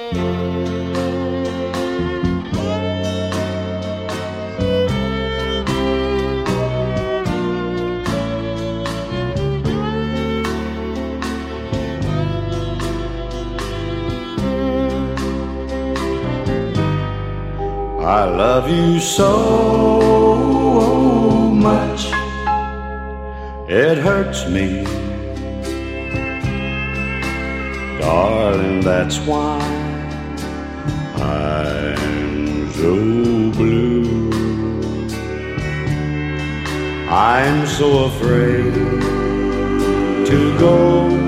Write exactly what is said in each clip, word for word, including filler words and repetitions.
I love you so much, it hurts me. Darling, that's why I'm so blue. I'm so afraid to go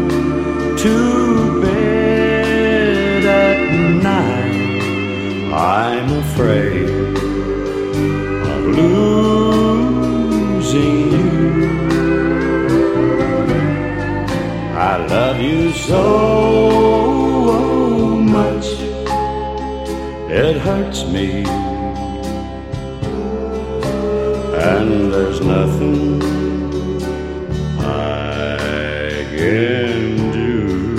to bed at night. I'm afraid of losing you. I love you so much, it hurts me, and there's nothing I can do.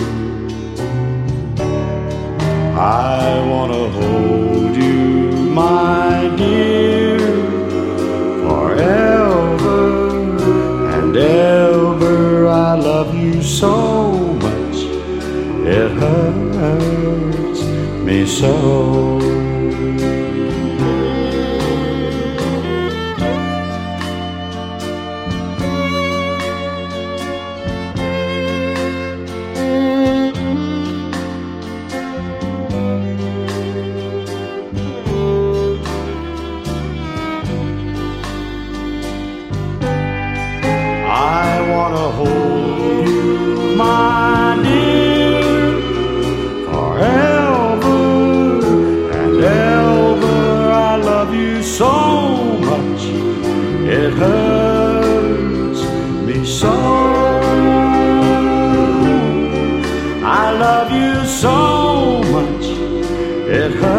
I wanna hold you, my dear, forever and ever. I love you so much, it hurts me so. I wanna hold you, my dear, forever and ever. I love you so much, it hurts me so. I love you so much, it hurts